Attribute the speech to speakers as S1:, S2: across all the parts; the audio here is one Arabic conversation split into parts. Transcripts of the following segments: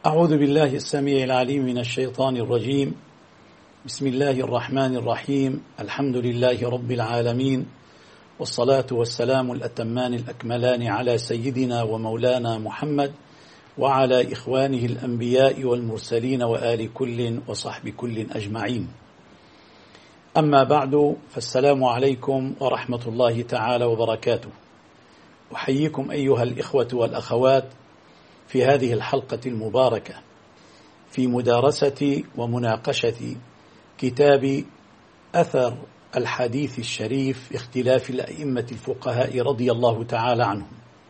S1: أعوذ بالله السميع العليم من الشيطان الرجيم. بسم الله الرحمن الرحيم. الحمد لله رب العالمين، والصلاة والسلام الأتمان الأكملان على سيدنا ومولانا محمد وعلى إخوانه الأنبياء والمرسلين وآل كل وصحب كل أجمعين. أما بعد، فالسلام عليكم ورحمة الله تعالى وبركاته. أحييكم أيها الإخوة والأخوات في هذه الحلقة المباركة في مدارسة ومناقشة كتاب أثر الحديث الشريف اختلاف الأئمة الفقهاء رضي الله تعالى عنهم.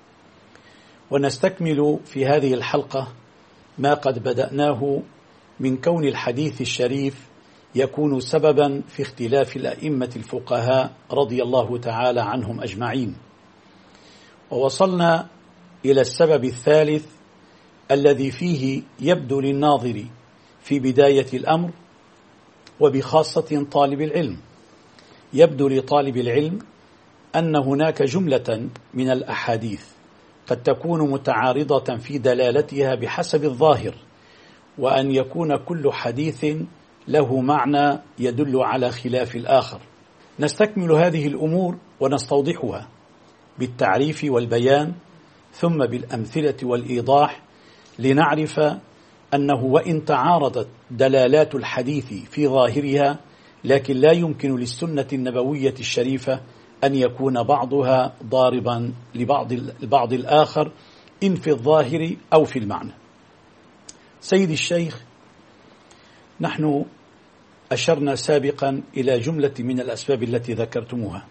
S1: ونستكمل في هذه الحلقة ما قد بدأناه من كون الحديث الشريف يكون سببا في اختلاف الأئمة الفقهاء رضي الله تعالى عنهم أجمعين. ووصلنا إلى السبب الثالث الذي فيه يبدو للناظر في بداية الأمر وبخاصة طالب العلم، يبدو لطالب العلم أن هناك جملة من الأحاديث قد تكون متعارضة في دلالتها بحسب الظاهر، وأن يكون كل حديث له معنى يدل على خلاف الآخر. نستكمل هذه الأمور ونستوضحها بالتعريف والبيان ثم بالأمثلة والإيضاح، لنعرف أنه وإن تعارضت دلالات الحديث في ظاهرها، لكن لا يمكن للسنة النبوية الشريفة أن يكون بعضها ضاربا لبعض الآخر إن في الظاهر أو في المعنى. سيد الشيخ، نحن أشرنا سابقا إلى جملة من الأسباب التي ذكرتموها،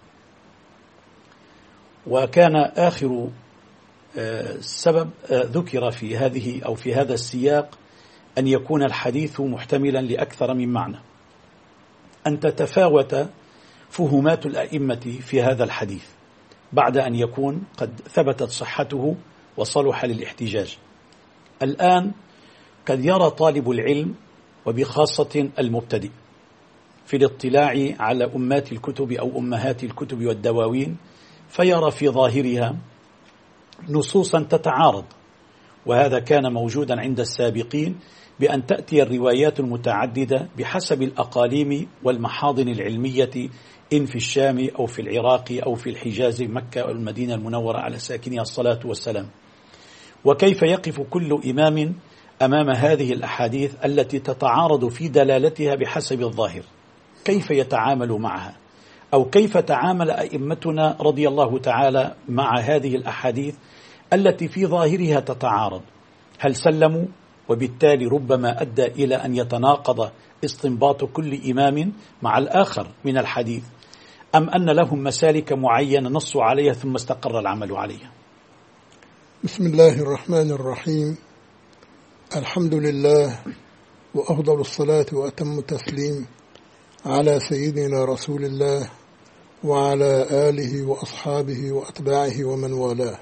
S1: وكان آخر السبب ذكر في هذه أو في هذا السياق أن يكون الحديث محتملا لأكثر من معنى، أن تتفاوت فهمات الأئمة في هذا الحديث بعد أن يكون قد ثبتت صحته وصلح للاحتجاج. الآن قد يرى طالب العلم وبخاصة المبتدئ في الاطلاع على أمات الكتب أو أمهات الكتب والدواوين فيرى في ظاهرها نصوصا تتعارض، وهذا كان موجودا عند السابقين بأن تأتي الروايات المتعددة بحسب الأقاليم والمحاضن العلمية إن في الشام أو في العراق أو في الحجاز مكة أو المدينة المنورة على ساكنها الصلاة والسلام. وكيف يقف كل إمام أمام هذه الأحاديث التي تتعارض في دلالتها بحسب الظاهر، كيف يتعامل معها، أو كيف تعامل أئمتنا رضي الله تعالى مع هذه الأحاديث التي في ظاهرها تتعارض؟ هل سلموا وبالتالي ربما أدى إلى أن يتناقض استنباط كل إمام مع الآخر من الحديث، أم أن لهم مسالك معينة نصوا عليها ثم استقر العمل عليها؟
S2: بسم الله الرحمن الرحيم. الحمد لله، وأفضل الصلاة وأتم التسليم على سيدنا رسول الله وعلى آله وأصحابه وأتباعه ومن والاه.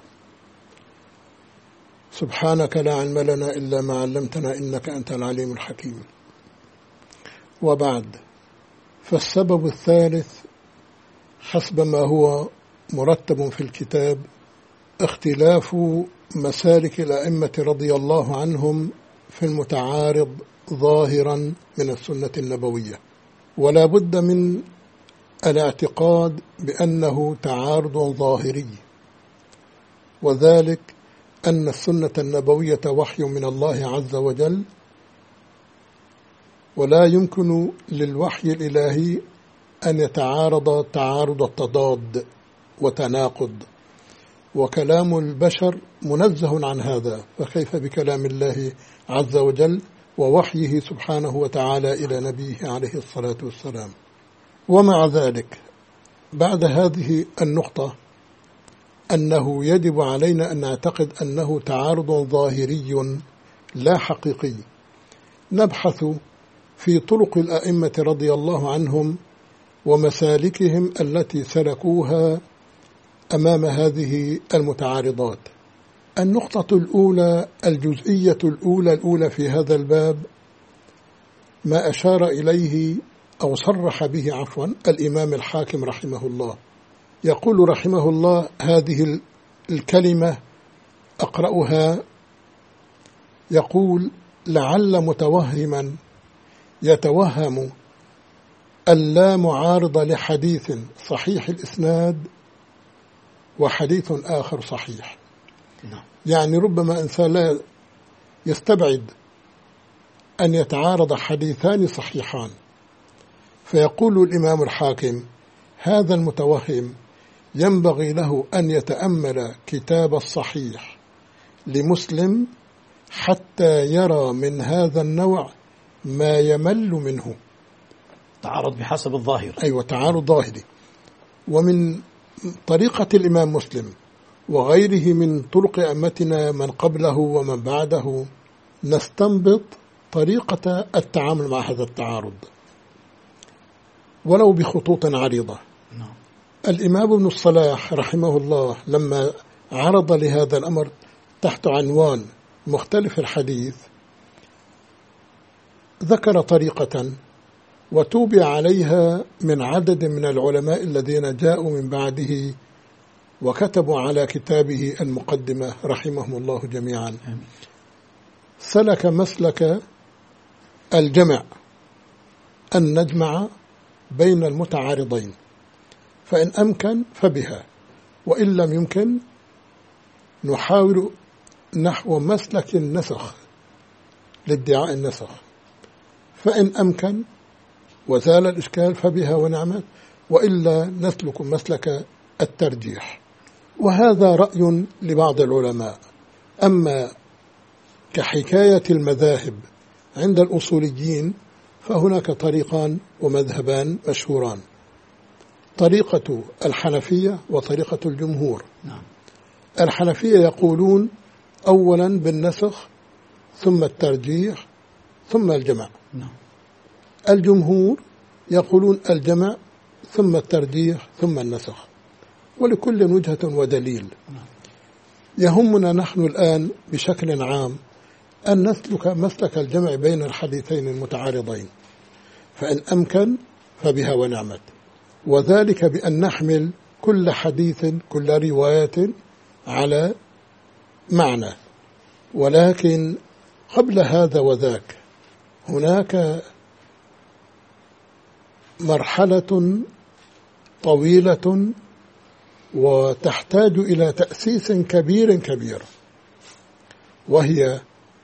S2: سبحانك لا علم لنا إلا ما علمتنا إنك أنت العليم الحكيم. وبعد، فالسبب الثالث حسب ما هو مرتب في الكتاب اختلاف مسالك الأئمة رضي الله عنهم في المتعارض ظاهرا من السنة النبوية، ولا بد من الاعتقاد بأنه تعارض ظاهري، وذلك أن السنة النبوية وحي من الله عز وجل، ولا يمكن للوحي الإلهي أن يتعارض تعارض التضاد وتناقض، وكلام البشر منزه عن هذا، فكيف بكلام الله عز وجل ووحيه سبحانه وتعالى إلى نبيه عليه الصلاة والسلام. ومع ذلك، بعد هذه النقطة أنه يجب علينا أن نعتقد أنه تعارض ظاهري لا حقيقي، نبحث في طرق الأئمة رضي الله عنهم ومسالكهم التي سلكوها أمام هذه المتعارضات. النقطة الأولى، الجزئية الأولى في هذا الباب، ما أشار إليه أو صرح به الإمام الحاكم رحمه الله. يقول رحمه الله هذه الكلمة أقرأها، يقول: لعل متوهما يتوهم اللا معارض لحديث صحيح الإسناد وحديث آخر صحيح. يعني ربما إنسان لا يستبعد أن يتعارض حديثان صحيحان، فيقول الإمام الحاكم هذا المتوهم ينبغي له أن يتأمل كتاب الصحيح لمسلم حتى يرى من هذا النوع ما يمل منه.
S1: تعارض بحسب الظاهر.
S2: أيوة، تعارض ظاهري. ومن طريقة الإمام مسلم وغيره من طرق أئمتنا من قبله ومن بعده نستنبط طريقة التعامل مع هذا التعارض ولو بخطوط عريضة. الإمام ابن الصلاح رحمه الله لما عرض لهذا الأمر تحت عنوان مختلف الحديث ذكر طريقة وتوبع عليها من عدد من العلماء الذين جاءوا من بعده وكتبوا على كتابه المقدمة رحمهم الله جميعا. سلك مسلك الجمع، أن نجمع بين المتعارضين، فإن أمكن فبها، وإن لم يمكن نحاول نحو مسلك النسخ لادعاء النسخ، فإن أمكن وزال الإشكال فبها ونعمت، وإلا نسلك مسلك الترجيح. وهذا رأي لبعض العلماء. أما كحكاية المذاهب عند الأصوليين فهناك طريقان ومذهبان مشهوران، طريقة الحنفية وطريقة الجمهور. الحنفية يقولون أولا بالنسخ ثم الترجيح ثم الجمع. الجمهور يقولون الجمع ثم الترجيح ثم النسخ، ولكل وجهة ودليل. يهمنا نحن الآن بشكل عام أن نسلك مسلك الجمع بين الحديثين المتعارضين، فإن أمكن فبها ونعمت، وذلك بأن نحمل كل حديث كل رواية على معنى. ولكن قبل هذا وذاك هناك مرحلة طويلة وتحتاج إلى تأسيس كبير، وهي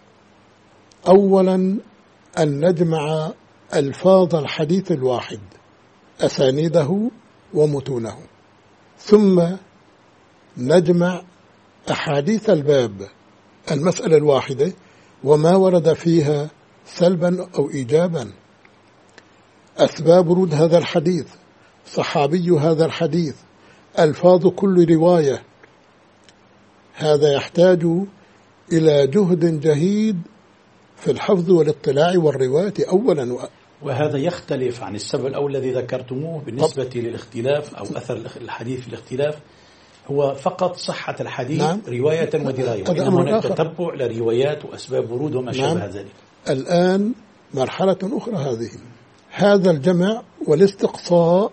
S2: أولا أن نجمع ألفاظ الحديث الواحد أسانيده ومتونه، ثم نجمع أحاديث الباب المسألة الواحدة وما ورد فيها سلبا أو إيجابا، أسباب ورود هذا الحديث، صحابي هذا الحديث، ألفاظ كل رواية. هذا يحتاج إلى جهد جهيد في الحفظ والاطلاع والرواية أولا.
S1: وهذا يختلف عن السبب الأول الذي ذكرتموه بالنسبة للاختلاف أو أثر الحديث في الاختلاف، هو فقط صحة الحديث. نعم. رواية ودراية، وإنما هناك تتبع لروايات وأسباب ورود وما شابه ذلك.
S2: الآن مرحلة أخرى هذا الجمع والاستقصاء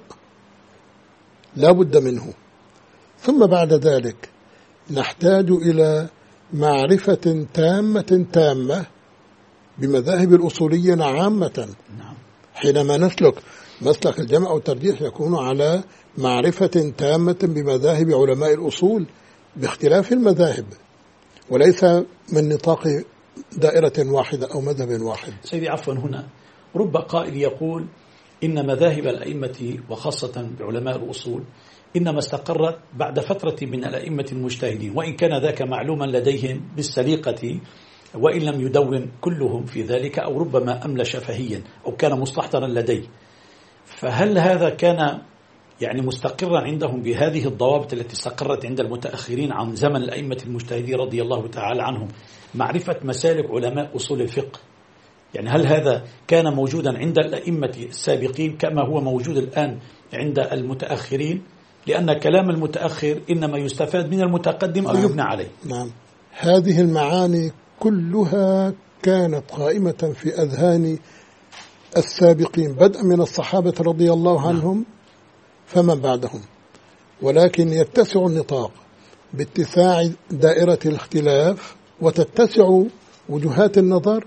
S2: لا بد منه، ثم بعد ذلك نحتاج إلى معرفة تامة بمذاهب الأصوليين عامة. حينما نسلك مسلك الجمع والترجيح يكون على معرفة تامة بمذاهب علماء الأصول باختلاف المذاهب، وليس من نطاق دائرة واحدة أو مذهب واحد.
S1: سيدي عفوا، هنا رب قائل يقول إن مذاهب الأئمة وخاصة بعلماء الأصول إنما استقرت بعد فترة من الأئمة المجتهدين، وإن كان ذاك معلوما لديهم بالسليقة وإن لم يدون كلهم في ذلك، أو ربما أمل شفهيا أو كان مستحضرا لديه. فهل هذا كان يعني مستقرا عندهم بهذه الضوابط التي استقرت عند المتأخرين عن زمن الأئمة المجتهدين رضي الله تعالى عنهم، معرفة مسالك علماء أصول الفقه؟ يعني هل هذا كان موجودا عند الأئمة السابقين كما هو موجود الآن عند المتأخرين؟ لأن كلام المتأخر إنما يستفاد من المتقدم أو يبنى عليه.
S2: نعم، هذه المعاني كلها كانت قائمة في أذهان السابقين بدءا من الصحابة رضي الله عنهم فمن بعدهم، ولكن يتسع النطاق باتساع دائرة الاختلاف وتتسع وجهات النظر،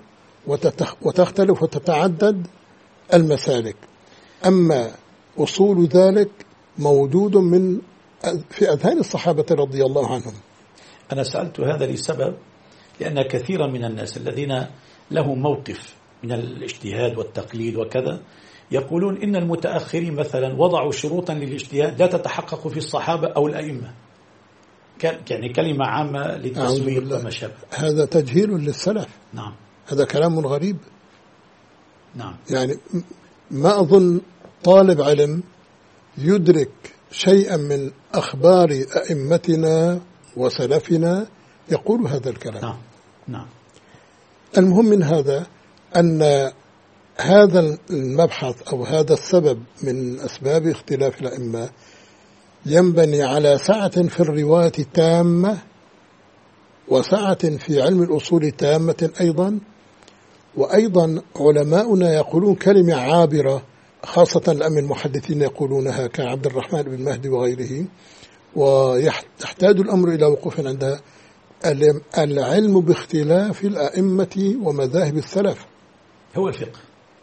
S2: وتختلف وتتعدد المسالك. أما أصول ذلك موجود في أذهان الصحابة رضي الله عنهم.
S1: أنا سألت هذا لسبب، لأن كثيرا من الناس الذين لهم موقف من الاجتهاد والتقليد وكذا يقولون إن المتأخرين مثلا وضعوا شروطا للاجتهاد لا تتحقق في الصحابة أو الأئمة، يعني كلمة عامة للتسويق وما شابه.
S2: هذا تجهيل للسلف.
S1: نعم.
S2: هذا كلام غريب.
S1: نعم.
S2: يعني ما أظن طالب علم يدرك شيئا من أخبار أئمتنا وسلفنا يقول هذا الكلام.
S1: نعم. نعم.
S2: المهم من هذا أن هذا المبحث أو هذا السبب من أسباب اختلاف الأئمة ينبني على سعة في الرواية تامة، وسعة في علم الأصول تامة أيضا. وأيضا علماؤنا يقولون كلمة عابرة، خاصة الأئمة المحدثين يقولونها كعبد الرحمن بن مهدي وغيره، ويحتاج الأمر إلى وقوف عندها: العلم باختلاف الأئمة ومذاهب السلف
S1: هو الفقه.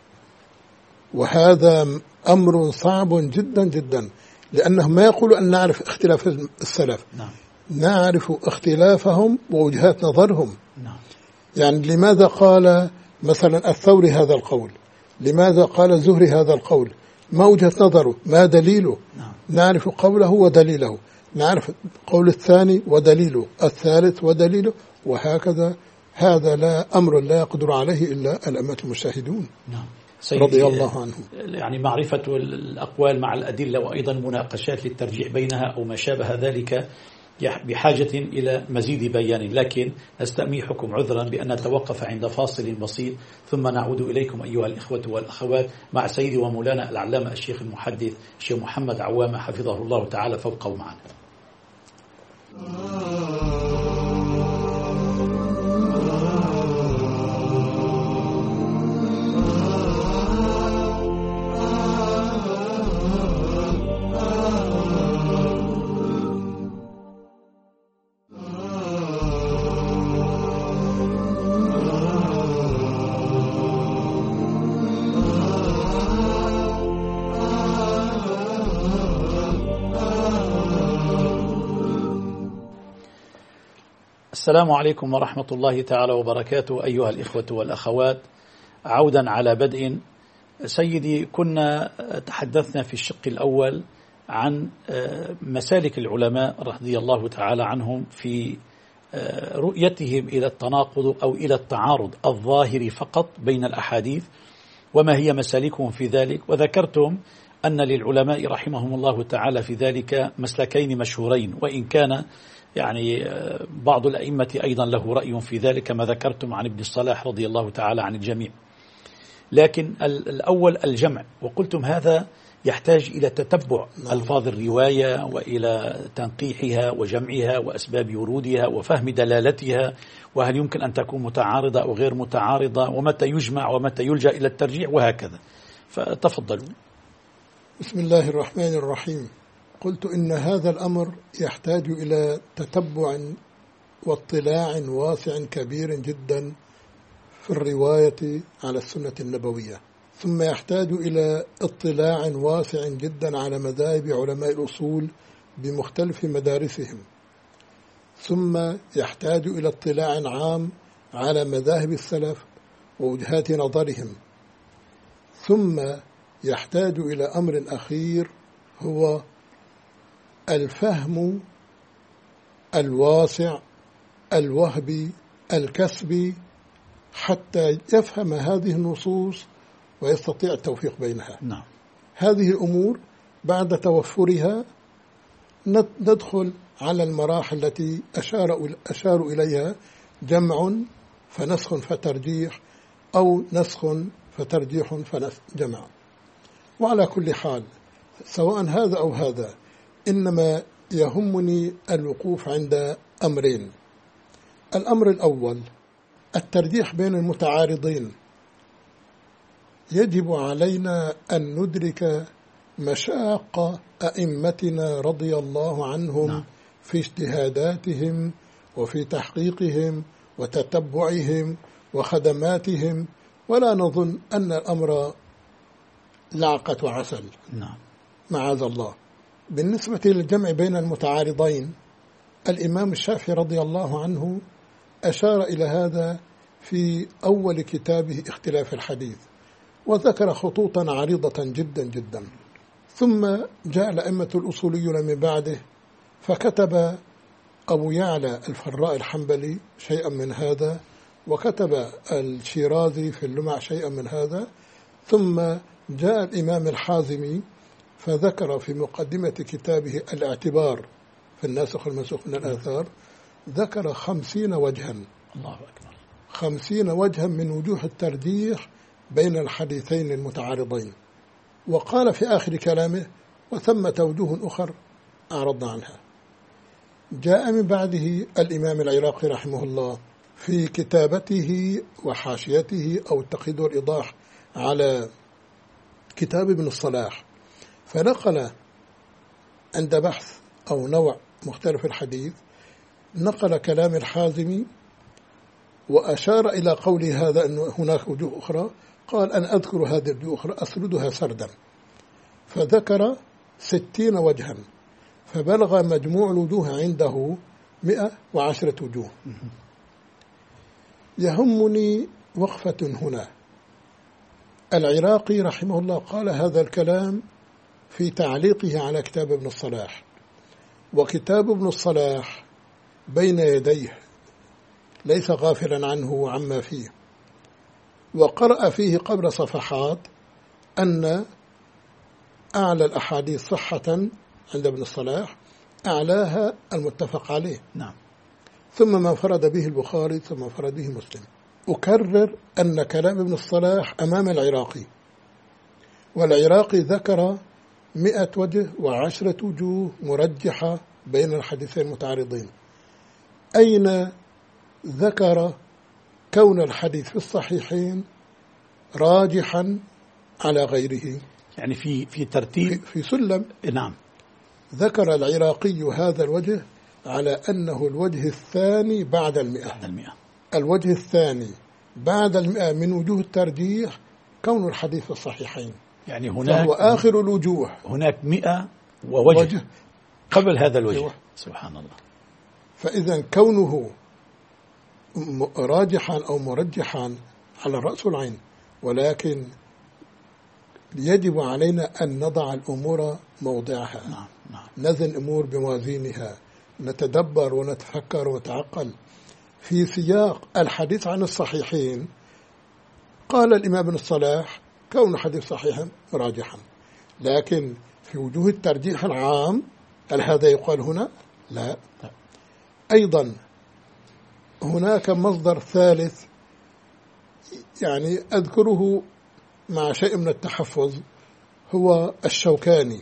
S2: وهذا أمر صعب جدا جدا، لأنه ما يقول أن نعرف اختلاف السلف.
S1: نعم.
S2: نعرف اختلافهم ووجهات نظرهم.
S1: نعم.
S2: يعني لماذا قال مثلا الثوري هذا القول؟ لماذا قال الزهري هذا القول؟ ما وجهة نظره؟ ما دليله؟
S1: نعم.
S2: نعرف قوله ودليله، نعرف قول الثاني ودليله، الثالث ودليله، وهكذا. هذا لا أمر لا يقدر عليه إلا الأئمة المجتهدون.
S1: نعم.
S2: رضي الله عنهم.
S1: يعني معرفة الأقوال مع الأدلة، وأيضا مناقشات للترجيح بينها أو ما شابه ذلك بحاجة إلى مزيد بيان، لكن نستميحكم عذرا بأن نتوقف عند فاصل بسيط، ثم نعود إليكم أيها الإخوة والأخوات مع سيدي ومولانا العلامة الشيخ المحدث الشيخ محمد عوامة حفظه الله تعالى فوق ومعنا. السلام عليكم ورحمة الله تعالى وبركاته أيها الإخوة والأخوات. عودا على بدء، سيدي، كنا تحدثنا في الشق الأول عن مسالك العلماء رضي الله تعالى عنهم في رؤيتهم إلى التناقض أو إلى التعارض الظاهر فقط بين الأحاديث، وما هي مسالكهم في ذلك. وذكرتم أن للعلماء رحمهم الله تعالى في ذلك مسلكين مشهورين، وإن كان يعني بعض الأئمة أيضا له رأي في ذلك كما ذكرتم عن ابن الصلاح رضي الله تعالى عن الجميع. لكن الأول الجمع، وقلتم هذا يحتاج إلى تتبع ألفاظ الرواية وإلى تنقيحها وجمعها وأسباب ورودها وفهم دلالتها، وهل يمكن أن تكون متعارضة أو غير متعارضة، ومتى يجمع ومتى يلجأ إلى الترجيح وهكذا. فتفضلوا.
S2: بسم الله الرحمن الرحيم. قلت إن هذا الأمر يحتاج إلى تتبع واطلاع واسع كبير جدا في الرواية على السنة النبوية، ثم يحتاج إلى اطلاع واسع جدا على مذاهب علماء الأصول بمختلف مدارسهم، ثم يحتاج إلى اطلاع عام على مذاهب السلف ووجهات نظرهم، ثم يحتاج إلى أمر أخير هو الفهم الواسع الوهبي الكسبي حتى يفهم هذه النصوص ويستطيع التوفيق بينها.
S1: نعم.
S2: هذه الأمور بعد توفرها ندخل على المراحل التي أشار إليها: جمع فنسخ فترجيح، أو نسخ فترجيح فجمع. وعلى كل حال سواء هذا أو هذا، إنما يهمني الوقوف عند أمرين. الأمر الأول الترجيح بين المتعارضين. يجب علينا أن ندرك مشاق أئمتنا رضي الله عنهم في اجتهاداتهم وفي تحقيقهم وتتبعهم وخدماتهم، ولا نظن أن الأمر لعقة عسل.
S1: نعم.
S2: معاذ الله. بالنسبة للجمع بين المتعارضين، الإمام الشافعي رضي الله عنه أشار إلى هذا في أول كتابه اختلاف الحديث، وذكر خطوطا عريضة جدا جدا. ثم جاء الأئمة الأصوليون من بعده، فكتب أبو يعلى الفراء الحنبلي شيئا من هذا، وكتب الشيرازي في اللمع شيئا من هذا، ثم جاء الإمام الحازمي فذكر في مقدمة كتابه الاعتبار في الناسخ والمنسوخ من الآثار، ذكر 50 وجها.
S1: الله أكبر.
S2: 50 وجها من وجوه الترجيح بين الحديثين المتعارضين. وقال في آخر كلامه: وثمة وجوه أخر أعرضنا عنها. جاء من بعده الإمام العراقي رحمه الله في كتابته وحاشيته أو التقييد والإيضاح على كتاب ابن الصلاح، فنقل عند بحث أو نوع مختلف الحديث، نقل كلام الحازمي وأشار إلى قول هذا أن هناك وجوه أخرى، قال أنا أذكر هذه الوجوه الأخرى أسردها سردا، فذكر 60 وجها، فبلغ مجموع الوجوه عنده 110 وجوه. يهمني وقفة هنا. العراقي رحمه الله قال هذا الكلام في تعليقه على كتاب ابن الصلاح، وكتاب ابن الصلاح بين يديه، ليس غافلا عنه وعما فيه، وقرأ فيه قبل صفحات أن أعلى الأحاديث صحة عند ابن الصلاح أعلاها المتفق عليه.
S1: نعم.
S2: ثم ما فرد به البخاري، ثم فرد به مسلم. أكرر أن كلام ابن الصلاح أمام العراقي، والعراقي ذكر 100 وجه و10 وجوه مرجحة بين الحديثين المتعارضين. أين ذكر كون الحديث في الصحيحين راجحا على غيره؟
S1: يعني في ترتيب
S2: في سلم.
S1: نعم.
S2: ذكر العراقي هذا الوجه على أنه الوجه الثاني بعد 100. الوجه الثاني بعد 100 من وجوه الترجيح كون الحديث في الصحيحين،
S1: يعني هناك
S2: فهو آخر الوجوه.
S1: هناك 100 ووجه قبل هذا الوجه. أيوة. سبحان الله.
S2: فإذا كونه راجحا أو مرجحا على الرأس والعين، ولكن يجب علينا أن نضع الأمور موضعها.
S1: نعم. نعم.
S2: نزن الأمور بموازينها، نتدبر ونتفكر ونتعقل. في سياق الحديث عن الصحيحين قال الإمام ابن الصلاح كون حديث صحيحا راجحا، لكن في وجوه الترجيح العام هل هذا يقال هنا؟ لا. أيضا هناك مصدر ثالث يعني أذكره مع شيء من التحفظ، هو الشوكاني.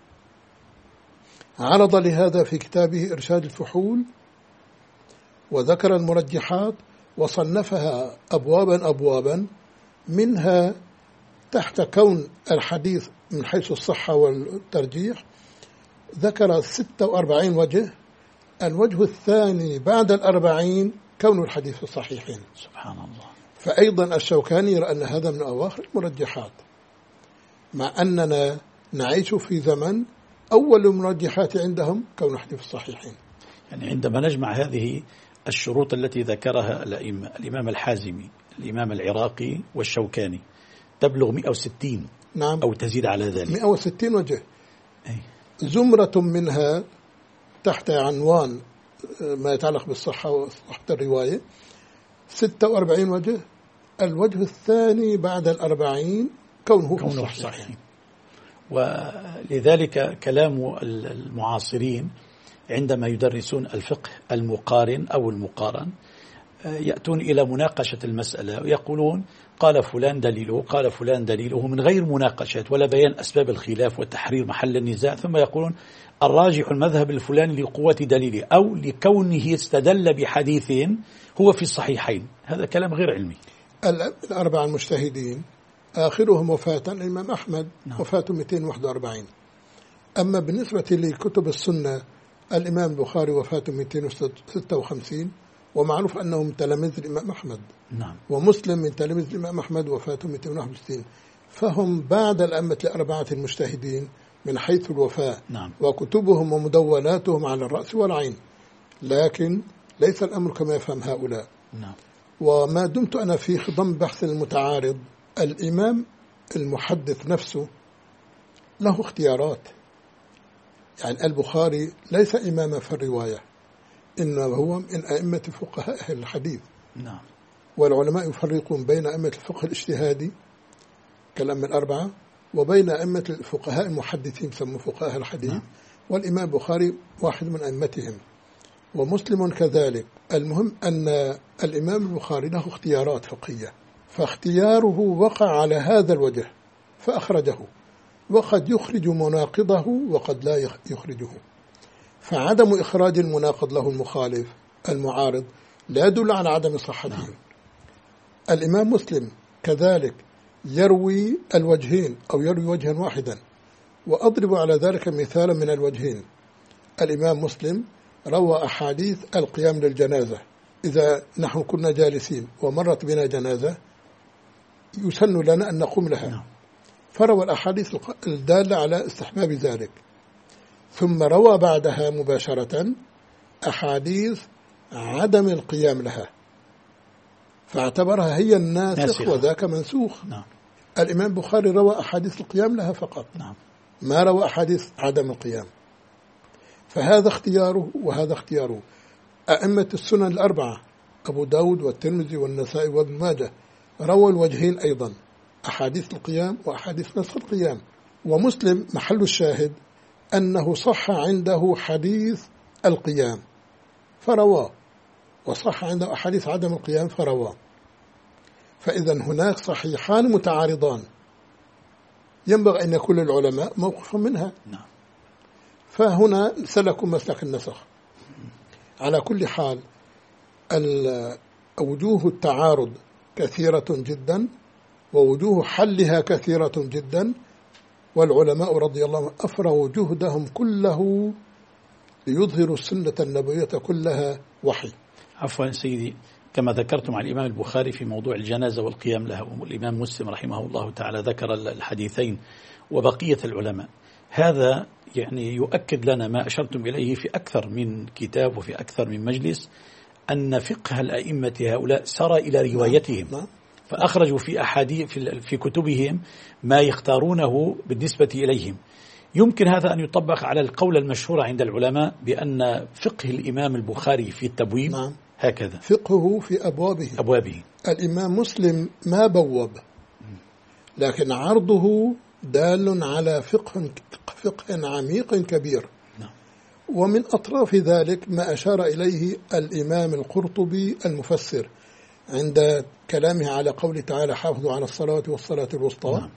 S2: عرض لهذا في كتابه إرشاد الفحول، وذكر المرجحات وصنفها أبوابا أبوابا، منها تحت كون الحديث من حيث الصحة والترجيح ذكر 46 وجه. الوجه الثاني بعد 40 كون الحديث في الصحيحين.
S1: سبحان الله.
S2: فأيضا الشوكاني يرى أن هذا من أواخر المرجحات، مع أننا نعيش في زمن أول المرجحات عندهم كون الحديث في الصحيحين.
S1: يعني عندما نجمع هذه الشروط التي ذكرها الأئمة، الإمام الحازمي، الإمام العراقي والشوكاني، تبلغ 160.
S2: نعم.
S1: أو تزيد على ذلك
S2: 160 وجه.
S1: أي.
S2: زمرة منها تحت عنوان ما يتعلق بالصحة وصحة الرواية 46 وجه. الوجه الثاني بعد 40 كونه في الصحيح.
S1: ولذلك كلام المعاصرين عندما يدرسون الفقه المقارن أو المقارن يأتون إلى مناقشة المسألة ويقولون قال فلان دليله، قال فلان دليله، من غير مناقشة ولا بيان أسباب الخلاف وتحرير محل النزاع، ثم يقولون الراجح المذهب الفلاني لقوة دليله أو لكونه استدل بحديث هو في الصحيحين. هذا كلام غير علمي.
S2: الأربعة المجتهدين آخرهم وفاة الإمام أحمد. نعم. وفاة 241. أما بالنسبة لكتب السنة الإمام البخاري وفاة 256 ومعروف أنه من تلاميذ الإمام أحمد.
S1: نعم.
S2: ومسلم من تلاميذ الإمام أحمد وفاته 261. فهم بعد الأئمة الأربعة المجتهدين من حيث الوفاة.
S1: نعم.
S2: وكتبهم ومدوناتهم على الرأس والعين، لكن ليس الأمر كما يفهم هؤلاء.
S1: نعم.
S2: وما دمت أنا في خضم بحث المتعارض، الإمام المحدث نفسه له اختيارات. يعني البخاري ليس إماما في الرواية، إنما هو من أئمة فقهاء أهل الحديث.
S1: نعم.
S2: والعلماء يفرقون بين أئمة الفقه الاجتهادي كالأئمة الأربعة وبين أئمة الفقهاء المحدثين يسموا فقهاء الحديث. نعم. والإمام البخاري واحد من أئمتهم، ومسلم كذلك. المهم أن الإمام البخاري له اختيارات فقهية، فاختياره وقع على هذا الوجه فأخرجه، وقد يخرج مناقضه وقد لا يخرجه. فعدم إخراج المناقض له المخالف المعارض لا يدل على عدم صحته. نعم. الإمام مسلم كذلك يروي الوجهين أو يروي وجها واحدا، وأضرب على ذلك مثالا من الوجهين. الإمام مسلم روى أحاديث القيام للجنازة، إذا نحن كنا جالسين ومرت بنا جنازة يسن لنا أن نقوم لها. نعم. فروى الأحاديث الدالة على استحباب ذلك، ثم روى بعدها مباشرة أحاديث عدم القيام لها، فاعتبرها هي الناسخ وذاك منسوخ.
S1: نعم.
S2: الإمام البخاري روى أحاديث القيام لها فقط.
S1: نعم.
S2: ما روى أحاديث عدم القيام. فهذا اختياره وهذا اختياره. أئمة السنن الأربعة أبو داود والترمذي والنسائي وابن ماجه روى الوجهين أيضا، أحاديث القيام وأحاديث نسخ القيام. ومسلم محل الشاهد أنه صح عنده حديث القيام فرواه، وصح عنده أحاديث عدم القيام فرواه. فإذا هناك صحيحان متعارضان ينبغي أن يكون العلماء موقفا منها.
S1: نعم.
S2: فهنا سلكوا مسلك النسخ. على كل حال وجوه التعارض كثيرة جدا، ووجوه حلها كثيرة جدا، والعلماء رضي الله عنهم أفرغوا جهدهم كله ليظهروا السنة النبوية كلها وحي.
S1: عفوا سيدي، كما ذكرتم عن الإمام البخاري في موضوع الجنازة والقيام لها، والإمام مسلم رحمه الله تعالى ذكر الحديثين وبقية العلماء، هذا يعني يؤكد لنا ما أشرتم إليه في أكثر من كتاب وفي أكثر من مجلس، أن فقه الأئمة هؤلاء سرى إلى روايتهم، فأخرجوا في أحاديث في كتبهم ما يختارونه بالنسبة إليهم. يمكن هذا أن يطبق على القول المشهور عند العلماء بأن فقه الإمام البخاري في التبويب. نعم. هكذا
S2: فقهه في أبوابه. الإمام مسلم ما بوب، لكن عرضه دال على فقه عميق كبير.
S1: نعم.
S2: ومن أطراف ذلك ما أشار إليه الإمام القرطبي المفسر عند كلامه على قول تعالى حافظوا على الصلاة والصلاة الوسطى.
S1: نعم.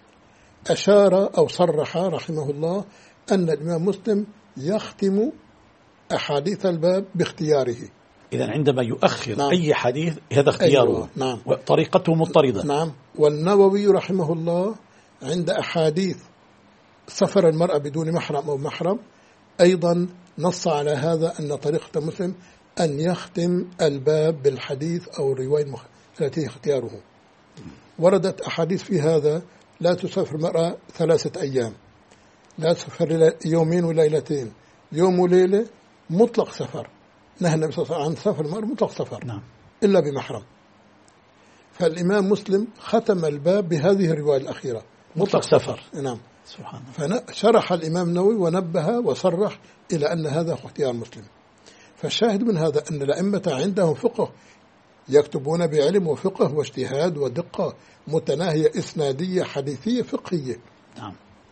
S2: أشار أو صرح رحمه الله أن الإمام مسلم يختم أحاديث الباب باختياره.
S1: إذا عندما يؤخر
S2: نعم.
S1: أي حديث هذا اختياره.
S2: أيوة. نعم.
S1: وطريقته مضطردة.
S2: نعم. والنووي رحمه الله عند أحاديث سفر المرأة بدون محرم أو محرم أيضا نص على هذا، أن طريقة مسلم أن يختم الباب بالحديث أو الرواية التي اختياره. وردت أحاديث في هذا: لا تسافر المرأة 3 أيام، لا تسافر يومين وليلتين، يوم وليلة مطلق سفر. نهى النبي صلى الله عليه وسلم عن سفر المرأة مطلق سفر.
S1: نعم.
S2: إلا بمحرم. فالإمام مسلم ختم الباب بهذه الرواية الأخيرة
S1: مطلق سفر.
S2: نعم.
S1: سبحان الله.
S2: فشرح الإمام النووي ونبه وصرح إلى أن هذا اختيار مسلم. فالشاهد من هذا أن الأئمة عندهم فقه، يكتبون بعلم وفقه واجتهاد ودقة متناهية إسنادية حديثية فقهية.
S1: نعم.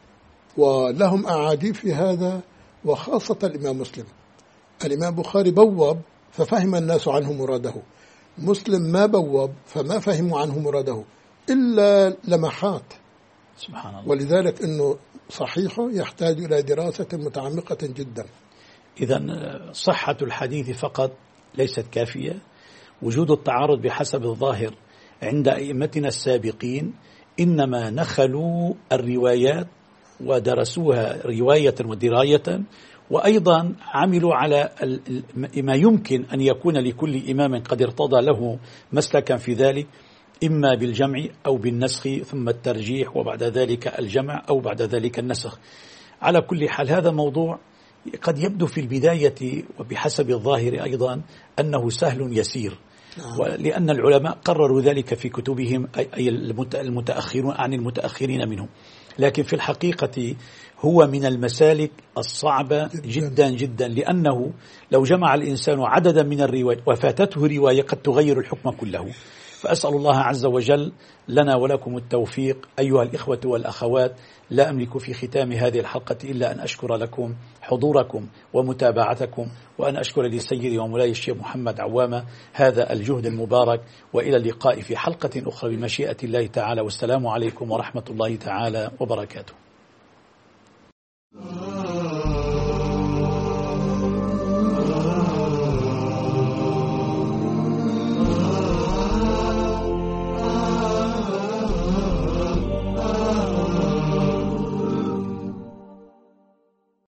S2: ولهم أعاجيب في هذا، وخاصة الإمام مسلم. الإمام بخاري بواب ففهم الناس عنه مراده، مسلم ما بواب فما فهموا عنه مراده إلا لمحات.
S1: سبحان الله.
S2: ولذلك أنه صحيحه يحتاج إلى دراسة متعمقة جدا.
S1: إذا صحة الحديث فقط ليست كافية، وجود التعارض بحسب الظاهر عند أئمتنا السابقين إنما نخلوا الروايات ودرسوها رواية ودراية، وأيضا عملوا على ما يمكن أن يكون لكل إمام قد ارتضى له مسلكا في ذلك، إما بالجمع أو بالنسخ ثم الترجيح وبعد ذلك الجمع أو بعد ذلك النسخ. على كل حال هذا موضوع قد يبدو في البداية وبحسب الظاهر أيضا أنه سهل يسير، لأن العلماء قرروا ذلك في كتبهم أي المتأخرون عن المتأخرين منهم، لكن في الحقيقة هو من المسالك الصعبة جدا جدا، لأنه لو جمع الإنسان عددا من الروايات وفاتته رواية قد تغير الحكم كله. فأسأل الله عز وجل لنا ولكم التوفيق أيها الإخوة والأخوات. لا أملك في ختام هذه الحلقة إلا أن أشكر لكم حضوركم ومتابعتكم، وأن أشكر لسيدي ومولاي الشيخ محمد عوامة هذا الجهد المبارك، وإلى اللقاء في حلقة أخرى بمشيئة الله تعالى، والسلام عليكم ورحمة الله تعالى وبركاته.